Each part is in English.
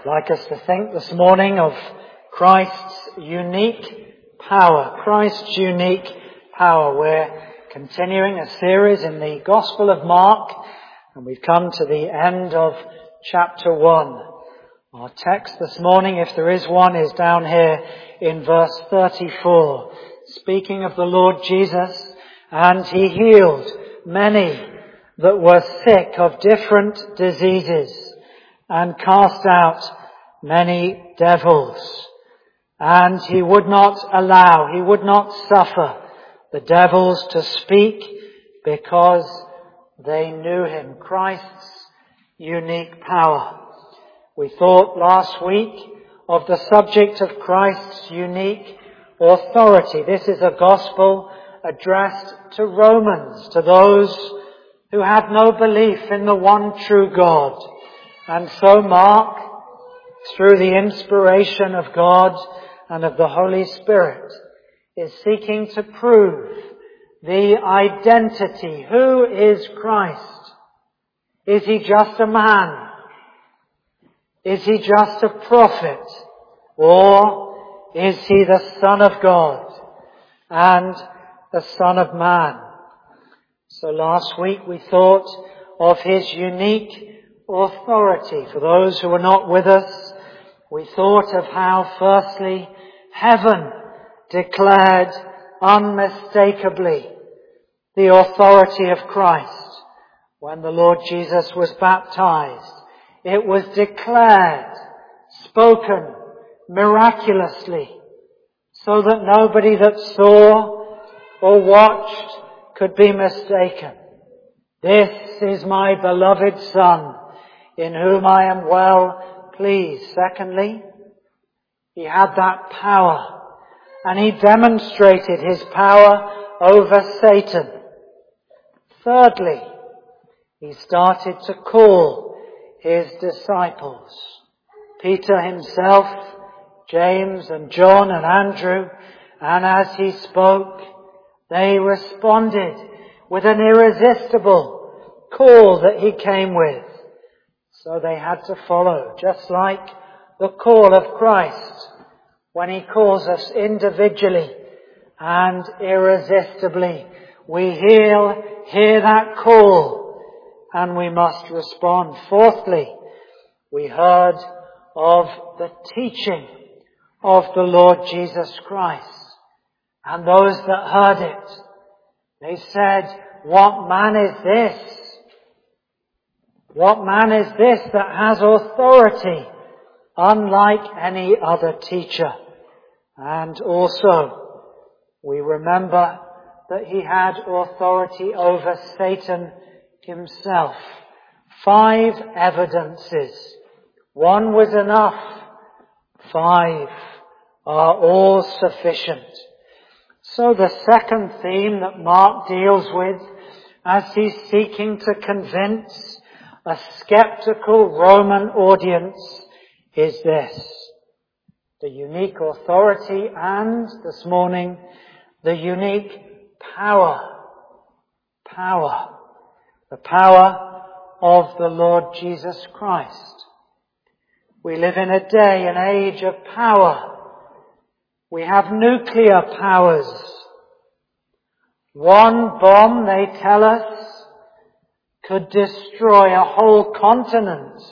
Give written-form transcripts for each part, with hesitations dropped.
I'd like us to think this morning of Christ's unique power. Christ's unique power. We're continuing a series in the Gospel of Mark, and we've come to the end of chapter 1. Our text this morning, if there is one, is down here in verse 34, speaking of the Lord Jesus, and he healed many that were sick of different diseases, and cast out many devils. And he would not suffer the devils to speak, because they knew him. Christ's unique power. We thought last week of the subject of Christ's unique authority. This is a gospel addressed to Romans, to those who have no belief in the one true God. And so Mark, through the inspiration of God and of the Holy Spirit, is seeking to prove the identity. Who is Christ? Is he just a man? Is he just a prophet? Or is he the Son of God and the Son of Man? So last week we thought of his unique authority. For those who were not with us, we thought of how firstly heaven declared unmistakably the authority of Christ. When the Lord Jesus was baptized, it was declared, spoken miraculously, so that nobody that saw or watched could be mistaken. This is my beloved Son, in whom I am well pleased. Secondly, he had that power, and he demonstrated his power over Satan. Thirdly, he started to call his disciples. Peter himself, James and John and Andrew, and as he spoke, they responded with an irresistible call that he came with. So they had to follow, just like the call of Christ when he calls us individually and irresistibly. We hear that call and we must respond. Fourthly, we heard of the teaching of the Lord Jesus Christ. And those that heard it, they said, "What man is this? What man is this that has authority unlike any other teacher?" And also, we remember that he had authority over Satan himself. 5 evidences. 1 was enough. 5 are all sufficient. So the second theme that Mark deals with as he's seeking to convince a skeptical Roman audience is this: the unique authority and, this morning, the unique power. Power. The power of the Lord Jesus Christ. We live in a day and age of power. We have nuclear powers. One bomb, they tell us, could destroy a whole continent.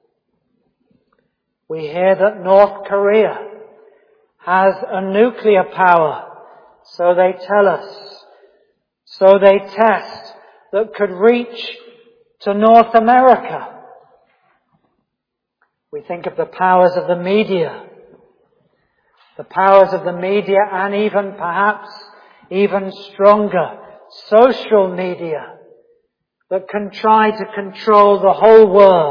We hear that North Korea has a nuclear power, so they tell us. So they test, that could reach to North America. We think of the powers of the media. The powers of the media, and even perhaps even stronger, social media, that can try to control the whole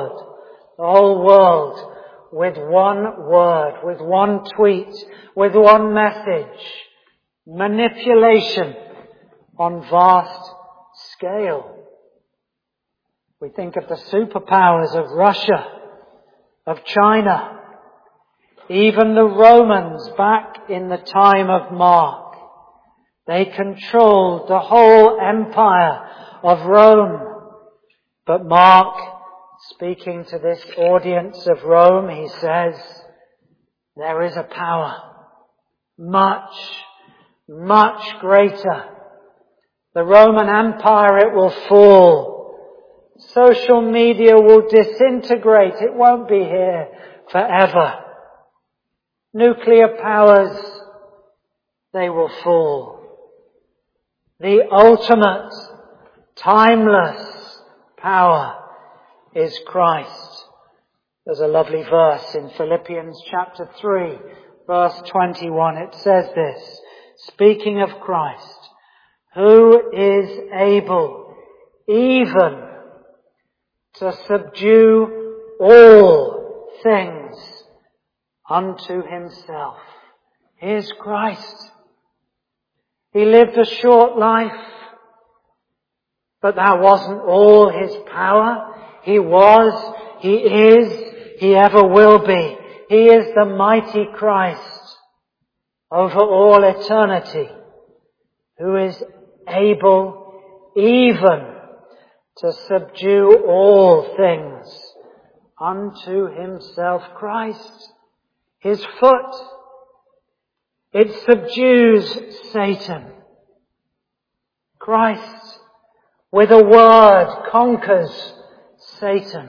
world with one word, with one tweet, with one message. Manipulation on vast scale. We think of the superpowers of Russia, of China, even the Romans back in the time of Mark. They controlled the whole empire of Rome. But Mark speaking to this audience of Rome, he says, there is a power much, much greater. The Roman Empire, it will fall. Social media will disintegrate. It won't be here forever. Nuclear powers, they will fall. The ultimate, timeless power is Christ. There's a lovely verse in Philippians chapter 3, verse 21. It says this, speaking of Christ, who is able even to subdue all things unto himself. Here's Christ. He lived a short life, but that wasn't all his power. He was, he is, he ever will be. He is the mighty Christ over all eternity, who is able even to subdue all things unto himself. Christ, his foot, it subdues Satan. Christ, with a word, conquers Satan.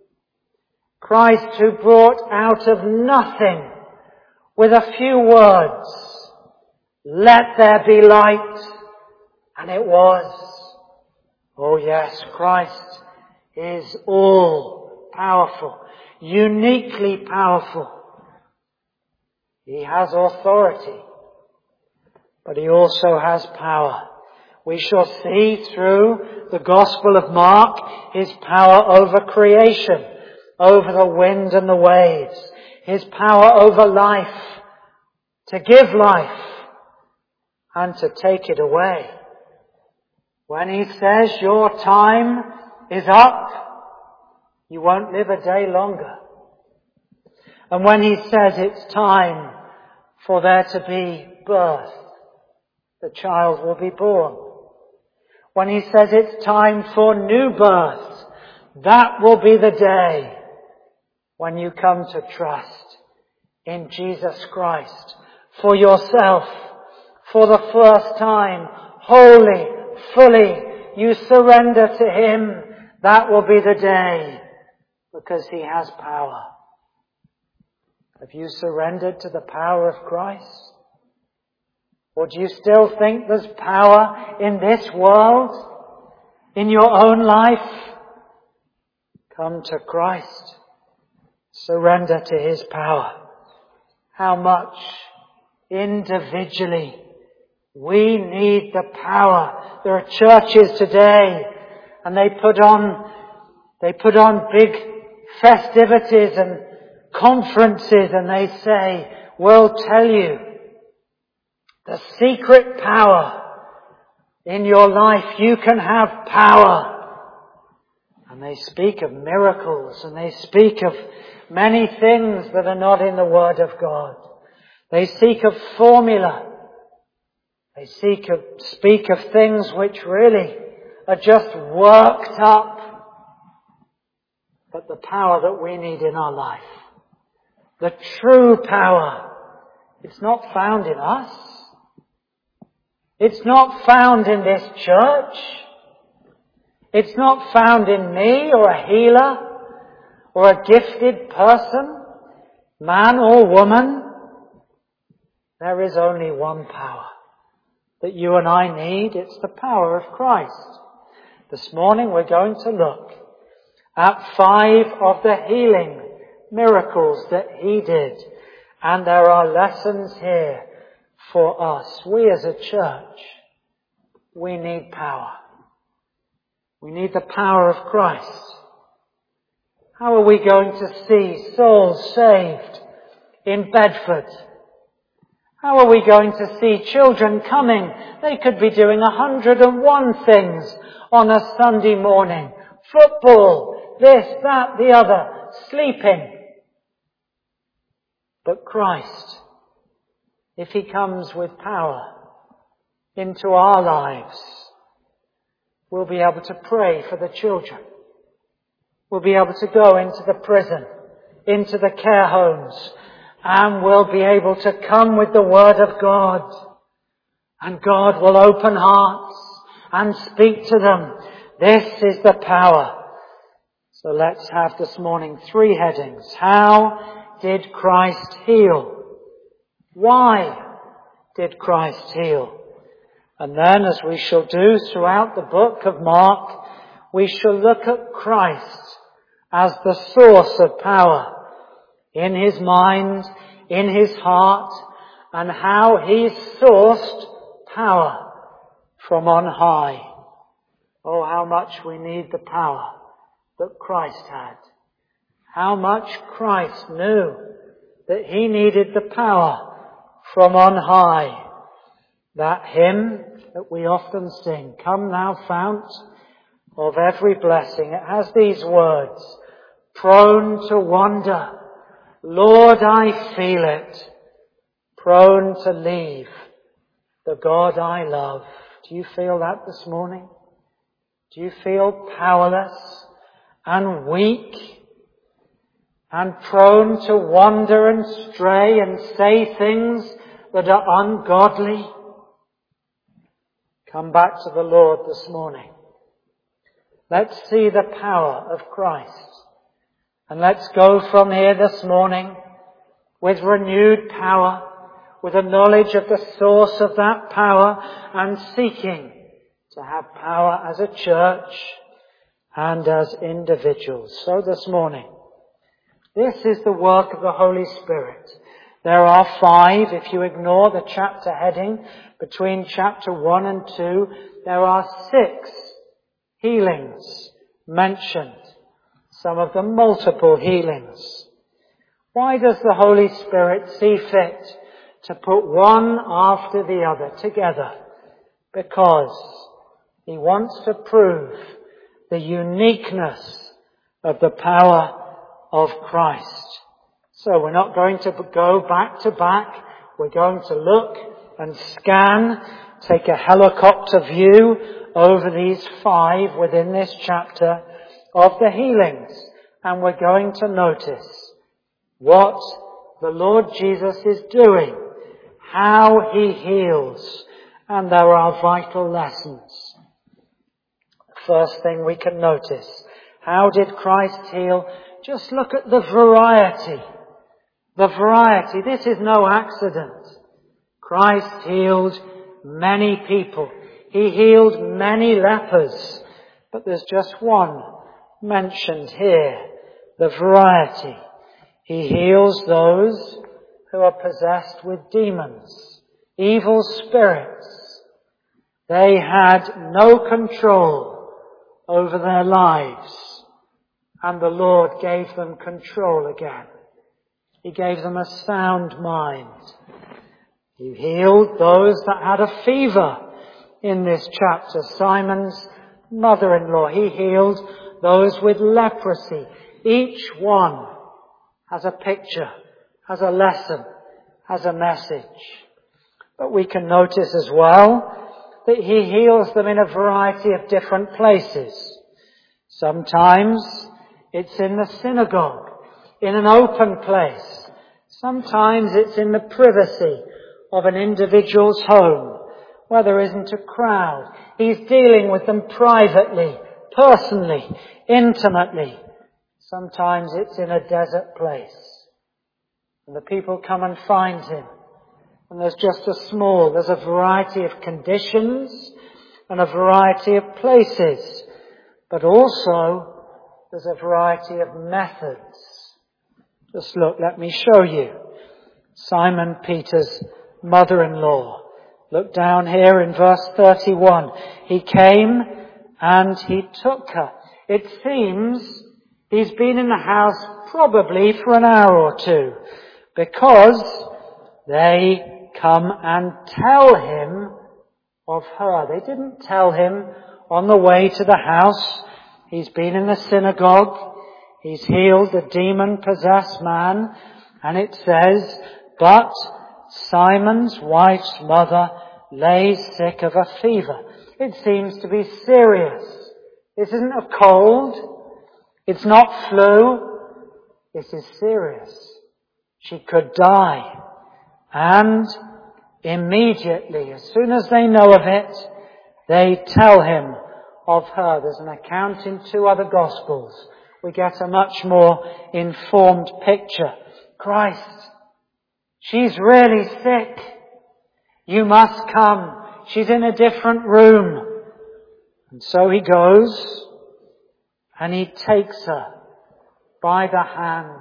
Christ, who brought out of nothing with a few words, let there be light, and it was. Oh yes, Christ is all powerful, uniquely powerful. He has authority, but he also has power. We shall see through the Gospel of Mark his power over creation, over the wind and the waves, his power over life, to give life and to take it away. When he says your time is up, you won't live a day longer. And when he says it's time for there to be birth, the child will be born. When he says it's time for new birth, that will be the day when you come to trust in Jesus Christ for yourself, for the first time, wholly, fully, you surrender to him. That will be the day, because he has power. Have you surrendered to the power of Christ? Or do you still think there's power in this world, in your own life? Come to Christ. Surrender to his power. How much individually we need the power. There are churches today, and they put on big festivities and conferences, and they say, we'll tell you the secret power in your life. You can have power. And they speak of miracles, and they speak of many things that are not in the Word of God. They speak of formula. They speak of things which really are just worked up. But the power that we need in our life, the true power, it's not found in us. It's not found in this church. It's not found in me or a healer or a gifted person, man or woman. There is only one power that you and I need. It's the power of Christ. This morning we're going to look at 5 of the healing miracles that he did. And there are lessons here for us. We as a church, we need power. We need the power of Christ. How are we going to see souls saved in Bedford? How are we going to see children coming? They could be doing 101 things on a Sunday morning. Football, this, that, the other, sleeping. But Christ, if he comes with power into our lives, we'll be able to pray for the children. We'll be able to go into the prison, into the care homes, and we'll be able to come with the Word of God. And God will open hearts and speak to them. This is the power. So let's have this morning 3 headings. How did Christ heal? Why did Christ heal? And then, as we shall do throughout the book of Mark, we shall look at Christ as the source of power in his mind, in his heart, and how he sourced power from on high. Oh, how much we need the power that Christ had. How much Christ knew that he needed the power from on high. That hymn that we often sing, "Come Thou Fount of every blessing," it has these words, "Prone to wander, Lord, I feel it, prone to leave the God I love." Do you feel that this morning? Do you feel powerless and weak and prone to wander and stray and say things that are ungodly? Come back to the Lord this morning. Let's see the power of Christ. And let's go from here this morning with renewed power, with a knowledge of the source of that power, and seeking to have power as a church and as individuals. So this morning, this is the work of the Holy Spirit. There are 5, if you ignore the chapter heading, between chapter 1 and 2, there are 6 healings mentioned. Some of them multiple healings. Why does the Holy Spirit see fit to put one after the other together? Because he wants to prove the uniqueness of the power of Christ. So we're not going to go back to back. We're going to look and scan, take a helicopter view over these 5 within this chapter of the healings. And we're going to notice what the Lord Jesus is doing, how he heals, and there are vital lessons. First thing we can notice, how did Christ heal? Just look at the variety. The variety. This is no accident. Christ healed many people. He healed many lepers. But there's just one mentioned here. The variety. He heals those who are possessed with demons, evil spirits. They had no control over their lives, and the Lord gave them control again. He gave them a sound mind. He healed those that had a fever in this chapter. Simon's mother-in-law. He healed those with leprosy. Each one has a picture, has a lesson, has a message. But we can notice as well that he heals them in a variety of different places. Sometimes it's in the synagogue, in an open place. Sometimes it's in the privacy of an individual's home where there isn't a crowd. He's dealing with them privately, personally, intimately. Sometimes it's in a desert place. And the people come and find him. And there's a variety of conditions and a variety of places. But also, there's a variety of methods. Just look, let me show you. Simon Peter's mother-in-law. Look down here in verse 31. He came and he took her. It seems he's been in the house probably for an hour or two, because they come and tell him of her. They didn't tell him on the way to the house. He's been in the synagogue. He's healed a demon-possessed man. And it says, but Simon's wife's mother lay sick of a fever. It seems to be serious. This isn't a cold. It's not flu. This is serious. She could die. And immediately, as soon as they know of it, they tell him of her. There's an account in 2 other Gospels. We get a much more informed picture. Christ, she's really sick. You must come. She's in a different room. And so he goes and he takes her by the hand.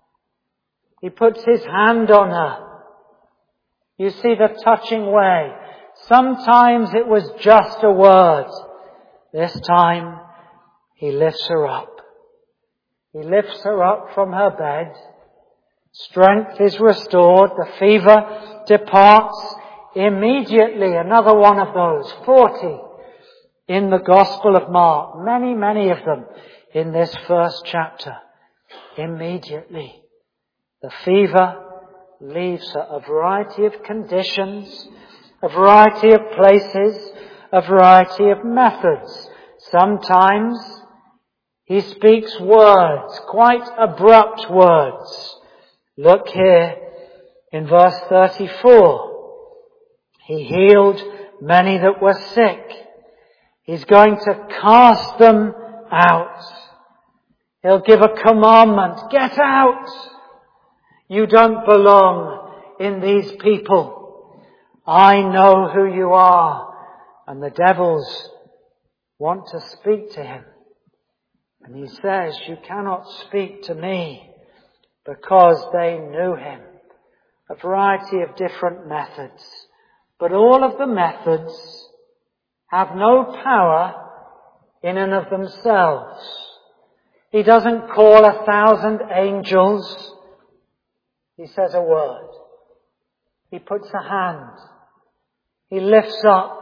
He puts his hand on her. You see the touching way. Sometimes it was just a word. This time he lifts her up. He lifts her up from her bed. Strength is restored. The fever departs immediately. Another one of those. 40 in the Gospel of Mark. Many, many of them in this first chapter. Immediately. The fever leaves her. A variety of conditions, a variety of places, a variety of methods. Sometimes he speaks words, quite abrupt words. Look here in verse 34. He healed many that were sick. He's going to cast them out. He'll give a commandment. Get out! You don't belong in these people. I know who you are. And the devils want to speak to him. And he says, you cannot speak to me, because they knew him. A variety of different methods. But all of the methods have no power in and of themselves. He doesn't call 1,000 angels. He says a word. He puts a hand. He lifts up.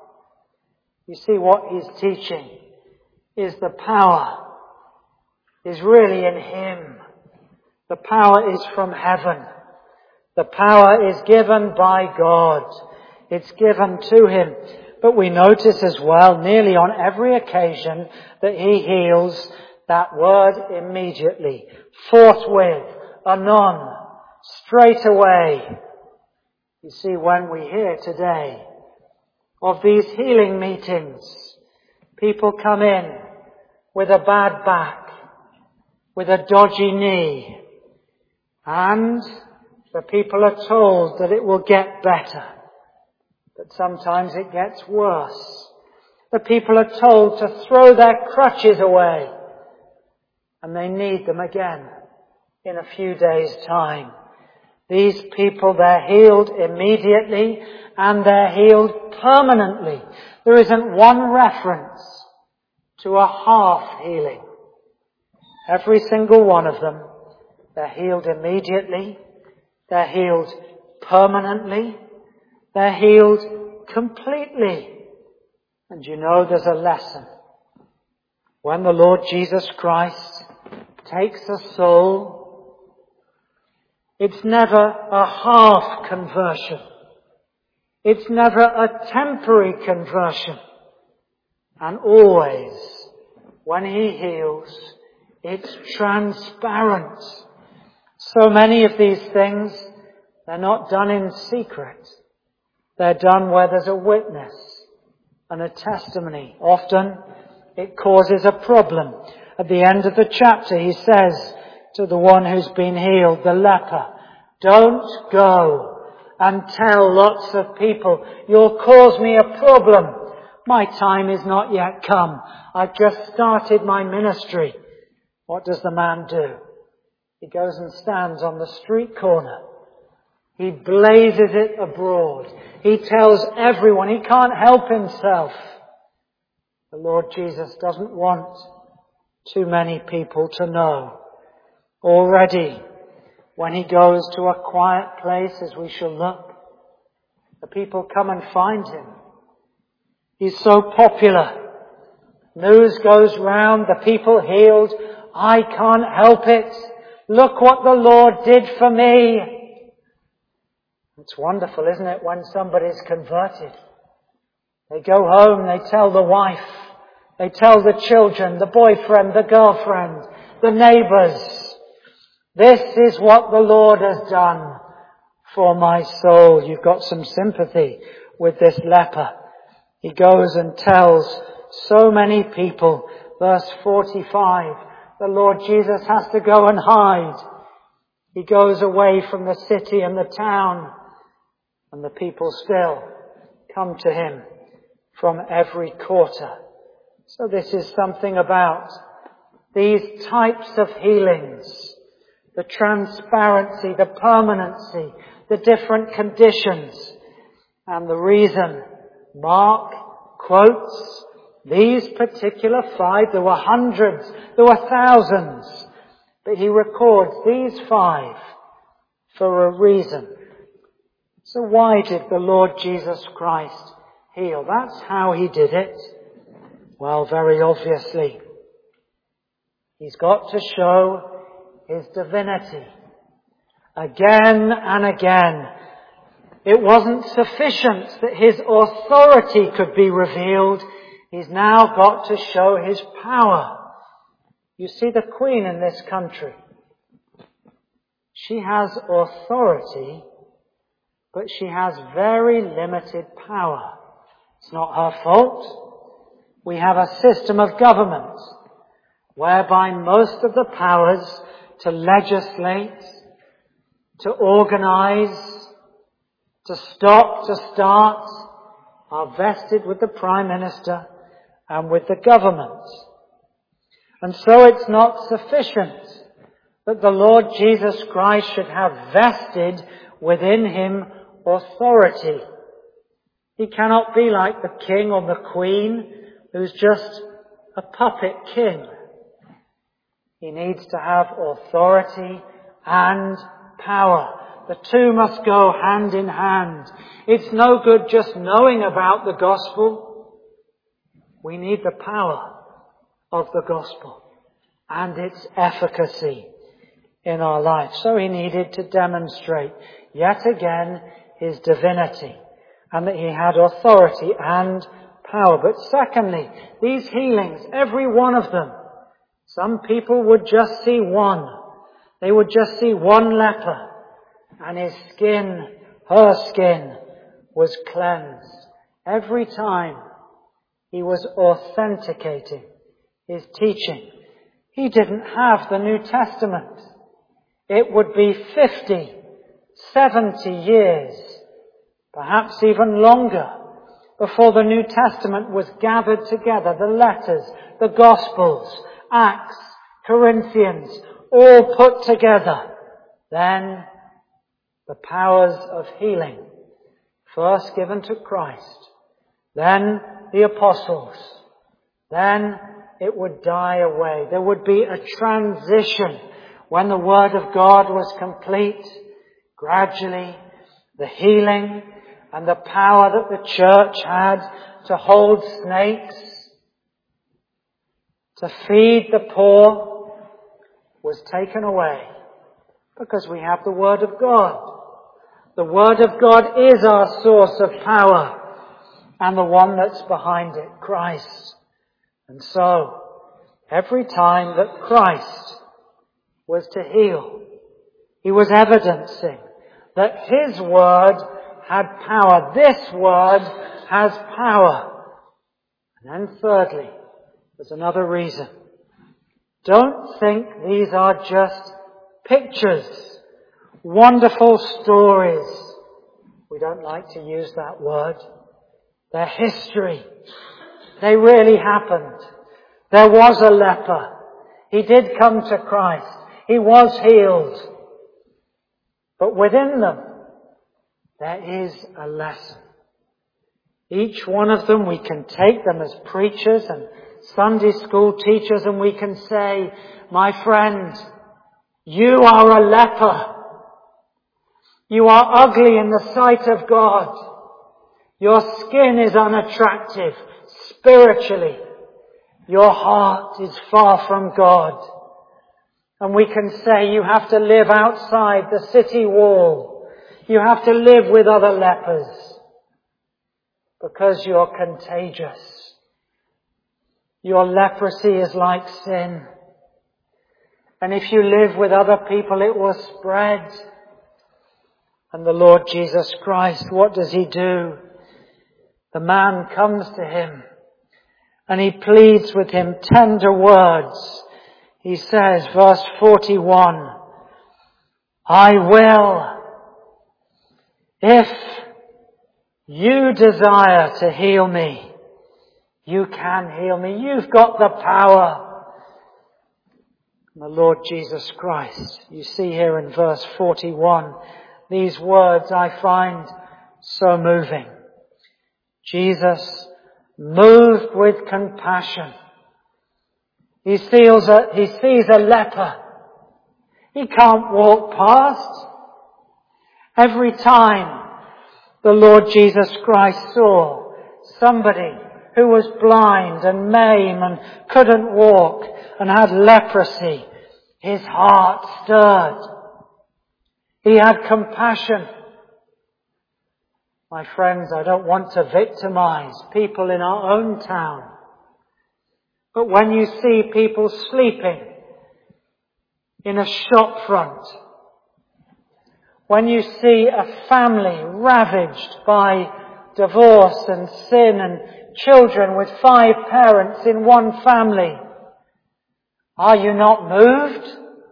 You see, what he's teaching is the power is really in him. The power is from heaven. The power is given by God. It's given to him. But we notice as well, nearly on every occasion that he heals, that word immediately, forthwith, anon, straight away. You see, when we hear today of these healing meetings, people come in with a bad back, with a dodgy knee, and the people are told that it will get better. But sometimes it gets worse. The people are told to throw their crutches away, and they need them again in a few days' time. These people, they're healed immediately and they're healed permanently. There isn't one reference to a half healing. Every single one of them, they're healed immediately, they're healed permanently, they're healed completely. And you know there's a lesson. When the Lord Jesus Christ takes a soul, it's never a half conversion. It's never a temporary conversion. And always, when he heals, it's transparent. So many of these things, they're not done in secret. They're done where there's a witness and a testimony. Often, it causes a problem. At the end of the chapter, he says to the one who's been healed, the leper, don't go and tell lots of people, you'll cause me a problem. My time is not yet come. I've just started my ministry. What does the man do? He goes and stands on the street corner. He blazes it abroad. He tells everyone. He can't help himself. The Lord Jesus doesn't want too many people to know. Already, when he goes to a quiet place, as we shall look, the people come and find him. He's so popular. News goes round, the people healed. I can't help it. Look what the Lord did for me. It's wonderful, isn't it, when somebody's converted? They go home, they tell the wife, they tell the children, the boyfriend, the girlfriend. the neighbours. This is what the Lord has done for my soul. You've got some sympathy with this leper. He goes and tells so many people, verse 45, the Lord Jesus has to go and hide. He goes away from the city and the town, and the people still come to him from every quarter. So this is something about these types of healings, the transparency, the permanency, the different conditions, and the reason Mark quotes these particular 5. There were hundreds, there were thousands, but he records these 5 for a reason. So why did the Lord Jesus Christ heal? That's how he did it. Well, very obviously, he's got to show his divinity. Again and again, it wasn't sufficient that his authority could be revealed. He's now got to show his power. You see, the Queen in this country, she has authority, but she has very limited power. It's not her fault. We have a system of government whereby most of the powers to legislate, to organise, to stop, to start, are vested with the Prime Minister and with the government. And so it's not sufficient that the Lord Jesus Christ should have vested within him authority. He cannot be like the king or the queen who's just a puppet king. He needs to have authority and power. The two must go hand in hand. It's no good just knowing about the gospel. We need the power of the gospel and its efficacy in our life. So he needed to demonstrate yet again his divinity and that he had authority and power. But secondly, these healings, every one of them, some people would just see one. They would just see one leper and his skin, her skin, was cleansed. Every time he was authenticating his teaching. He didn't have the New Testament. It would be 50, 70 years, perhaps even longer, before the New Testament was gathered together. The letters, the Gospels, Acts, Corinthians, all put together. Then the powers of healing, first given to Christ, then the apostles, then it would die away. There would be a transition when the Word of God was complete. Gradually, the healing and the power that the church had to hold snakes, to feed the poor, was taken away because we have the Word of God. The Word of God is our source of power and the one that's behind it, Christ. And so, every time that Christ was to heal, he was evidencing that his word had power. This word has power. And then thirdly, there's another reason. Don't think these are just pictures, wonderful stories. We don't like to use that word. They're history. They really happened. There was a leper. He did come to Christ. He was healed. But within them, there is a lesson. Each one of them, we can take them as preachers and Sunday school teachers and we can say, my friend, you are a leper. You are ugly in the sight of God. Your skin is unattractive. Spiritually, your heart is far from God. And we can say you have to live outside the city wall. You have to live with other lepers because you're contagious. Your leprosy is like sin. And if you live with other people, it will spread. And the Lord Jesus Christ, what does He do? The man comes to Him and he pleads with him tender words. He says, verse 41, I will, if you desire to heal me, you can heal me. You've got the power. And the Lord Jesus Christ, you see here in verse 41, these words I find so moving. Jesus, moved with compassion, he sees a leper. He can't walk past. Every time the Lord Jesus Christ saw somebody who was blind and maimed and couldn't walk and had leprosy, his heart stirred. He had compassion. My friends, I don't want to victimize people in our own town. But when you see people sleeping in a shop front, when you see a family ravaged by divorce and sin and children with 5 parents in one family, are you not moved?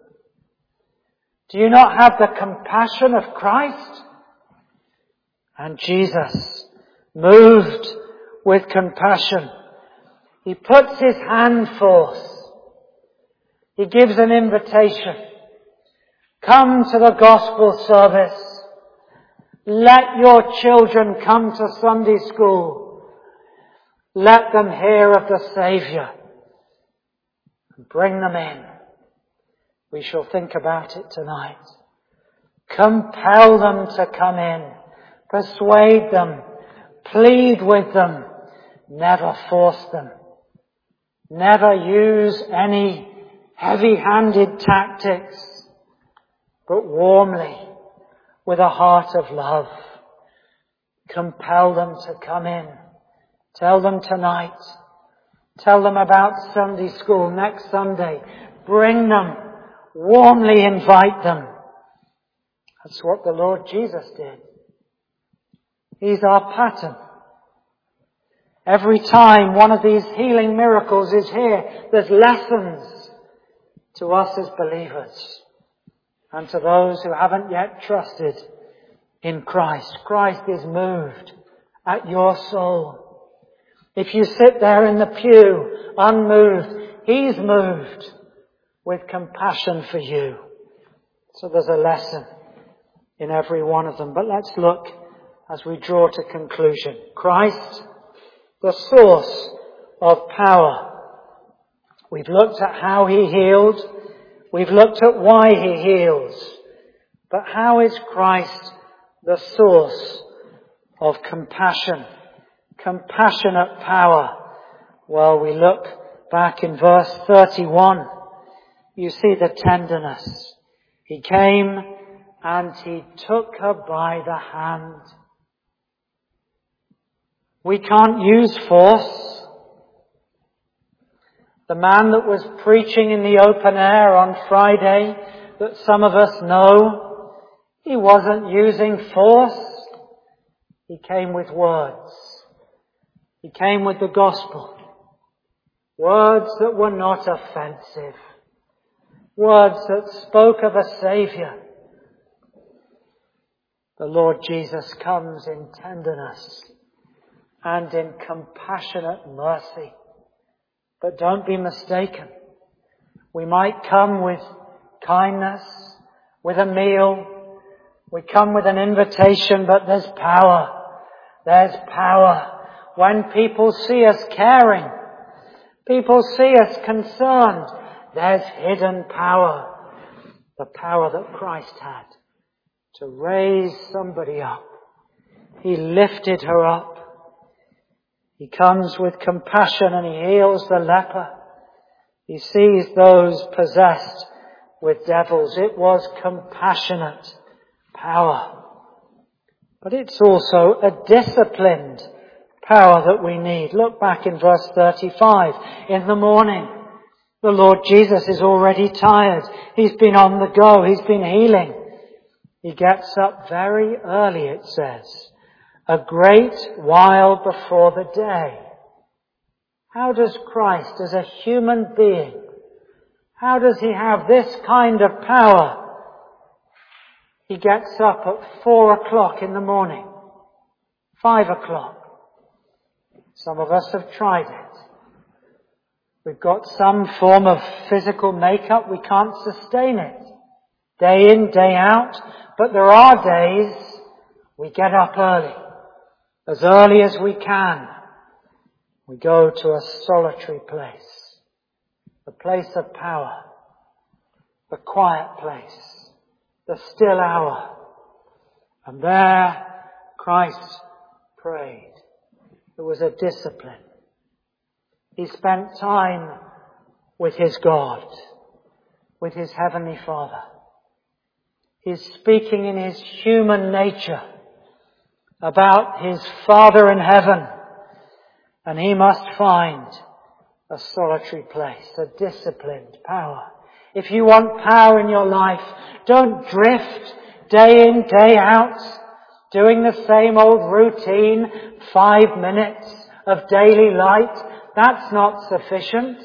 Do you not have the compassion of Christ? And Jesus, moved with compassion, He puts His hand forth. He gives an invitation. Come to the gospel service. Let your children come to Sunday school. Let them hear of the Saviour. Bring them in. We shall think about it tonight. Compel them to come in. Persuade them. Plead with them. Never force them. Never use any heavy-handed tactics, but warmly, with a heart of love. Compel them to come in. Tell them tonight. Tell them about Sunday school next Sunday. Bring them. Warmly invite them. That's what the Lord Jesus did. He's our pattern. Every time one of these healing miracles is here, there's lessons to us as believers and to those who haven't yet trusted in Christ. Christ is moved at your soul. If you sit there in the pew unmoved, He's moved with compassion for you. So there's a lesson in every one of them. But let's look as we draw to conclusion. Christ, the source of power. We've looked at how He healed. We've looked at why He heals. But how is Christ the source of compassion? Compassionate power. Well, we look back in verse 31. You see the tenderness. He came and He took her by the hand. We can't use force. The man that was preaching in the open air on Friday, that some of us know, he wasn't using force. He came with words. He came with the gospel. Words that were not offensive. Words that spoke of a Saviour. The Lord Jesus comes in tenderness and in compassionate mercy. But don't be mistaken. We might come with kindness, with a meal. We come with an invitation, but there's power. There's power. When people see us caring, people see us concerned, there's hidden power. The power that Christ had to raise somebody up. He lifted her up. He comes with compassion and He heals the leper. He sees those possessed with devils. It was compassionate power. But it's also a disciplined power that we need. Look back in verse 35. In the morning, The Lord Jesus is already tired. He's been on the go. He's been healing. He gets up very early, it says, a great while before the day. How does Christ, as a human being, how does he have this kind of power? He gets up at 4 o'clock in the morning, 5 o'clock. Some of us have tried it. We've got some form of physical makeup. We can't sustain it. Day in, day out. But there are days we get up as early as we can. We go to a solitary place, a place of power, a quiet place, the still hour. And there Christ prayed. It was a discipline. He spent time with his God, with his Heavenly Father. He's speaking in his human nature about his Father in heaven. And he must find a solitary place, a disciplined power. If you want power in your life, don't drift day in, day out, doing the same old routine, 5 minutes of daily light. That's not sufficient.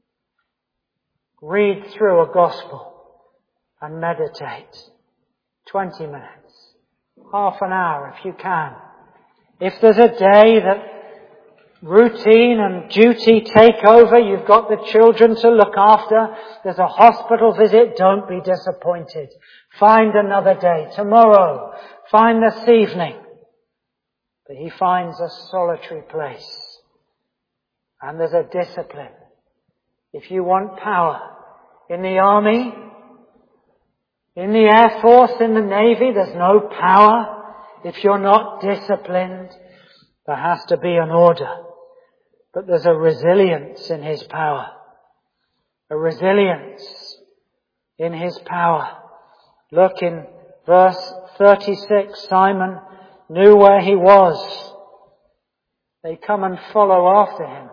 Read through a gospel and meditate. 20 minutes, half an hour if you can. If there's a day that routine and duty take over, you've got the children to look after, there's a hospital visit, don't be disappointed. Find another day, tomorrow, find this evening. But he finds a solitary place. And there's a discipline. If you want power in the army, in the Air Force, in the Navy, there's no power. If you're not disciplined, there has to be an order. But there's a resilience in his power. A resilience in his power. Look in verse 36. Simon knew where he was. They come and follow after him.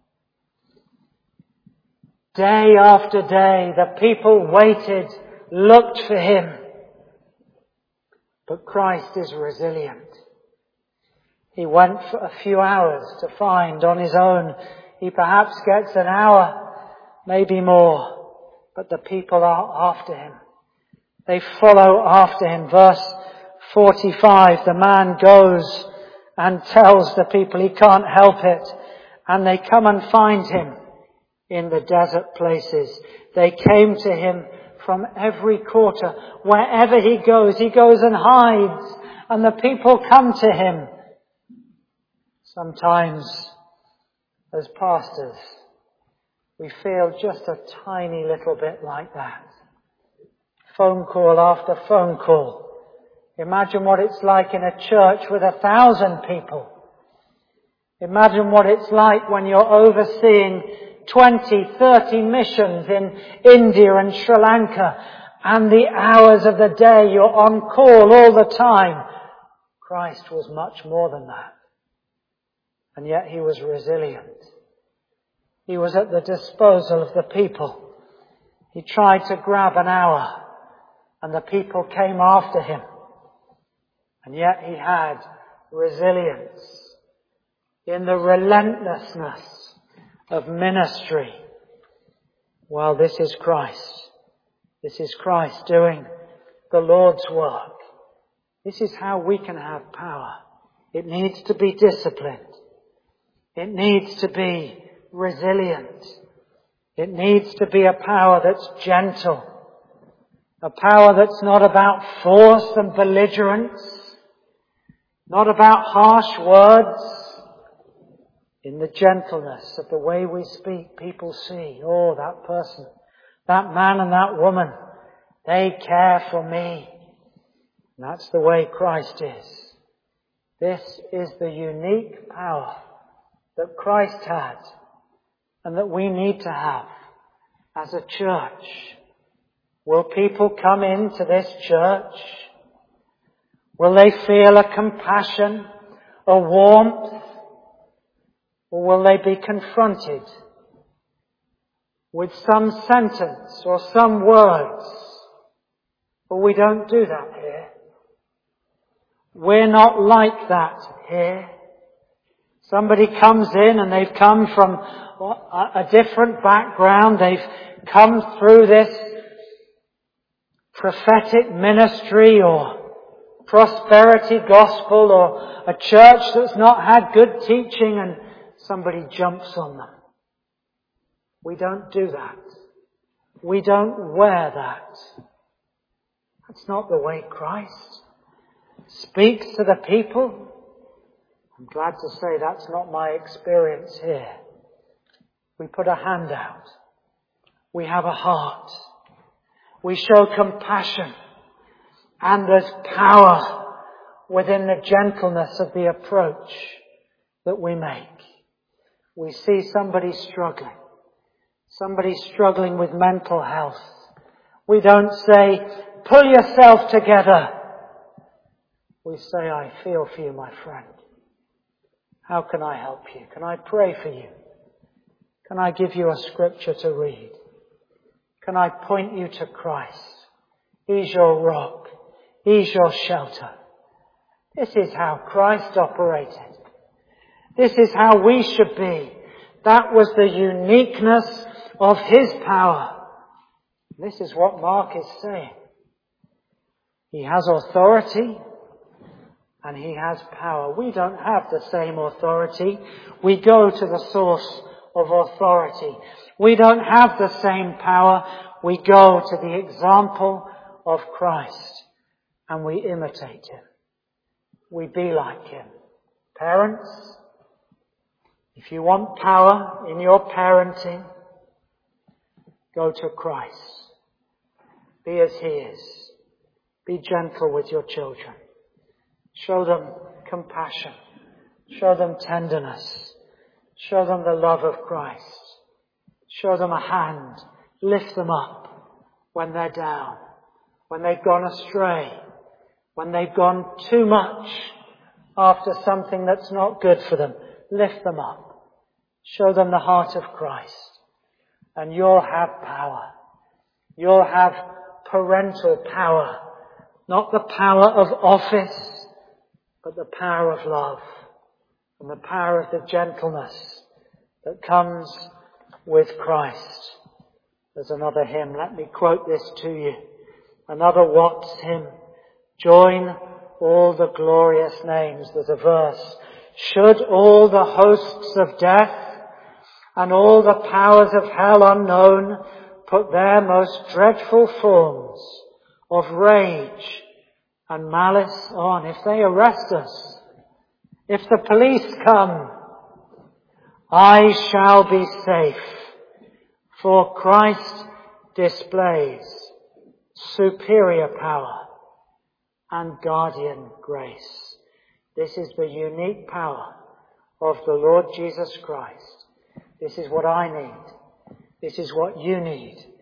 Day after day, the people waited, looked for him. But Christ is resilient. He went for a few hours to find on his own. He perhaps gets an hour, maybe more. But the people are after him. They follow after him. Verse 45, the man goes and tells the people he can't help it. And they come and find him in the desert places. They came to him from every quarter. Wherever he goes and hides. And the people come to him. Sometimes, as pastors, we feel just a tiny little bit like that. Phone call after phone call. Imagine what it's like in a church with 1,000 people. Imagine what it's like when you're overseeing 20, 30 missions in India and Sri Lanka, and the hours of the day you're on call all the time. Christ was much more than that. And yet he was resilient. He was at the disposal of the people. He tried to grab an hour, and the people came after him. And yet he had resilience in the relentlessness of ministry. Well, this is Christ. This is Christ doing the Lord's work. This is how we can have power. It needs to be disciplined. It needs to be resilient. It needs to be a power that's gentle. A power that's not about force and belligerence. Not about harsh words. In the gentleness of the way we speak, people see, oh, that person, that man and that woman, they care for me. And that's the way Christ is. This is the unique power that Christ had and that we need to have as a church. Will people come into this church? Will they feel a compassion, a warmth? Or will they be confronted with some sentence or some words. But we don't do that here. We're not like that here. Somebody comes in and they've come from a different background. They've come through this prophetic ministry or prosperity gospel or a church that's not had good teaching, and somebody jumps on them. We don't do that. We don't wear that. That's not the way Christ speaks to the people. I'm glad to say that's not my experience here. We put a hand out. We have a heart. We show compassion. And there's power within the gentleness of the approach that we make. We see somebody struggling with mental health. We don't say, pull yourself together. We say, I feel for you, my friend. How can I help you? Can I pray for you? Can I give you a scripture to read? Can I point you to Christ? He's your rock. He's your shelter. This is how Christ operated. This is how we should be. That was the uniqueness of His power. This is what Mark is saying. He has authority and He has power. We don't have the same authority. We go to the source of authority. We don't have the same power. We go to the example of Christ and we imitate Him. We be like Him. Parents, if you want power in your parenting, go to Christ. Be as He is. Be gentle with your children. Show them compassion. Show them tenderness. Show them the love of Christ. Show them a hand. Lift them up when they're down, when they've gone astray, when they've gone too much after something that's not good for them. Lift them up. Show them the heart of Christ. And you'll have power. You'll have parental power. Not the power of office, but the power of love and the power of the gentleness that comes with Christ. There's another hymn. Let me quote this to you. Another Watts hymn. Join all the glorious names. There's a verse. Should all the hosts of death and all the powers of hell unknown put their most dreadful forms of rage and malice on, if they arrest us, if the police come, I shall be safe, for Christ displays superior power and guardian grace. This is the unique power of the Lord Jesus Christ. This is what I need. This is what you need.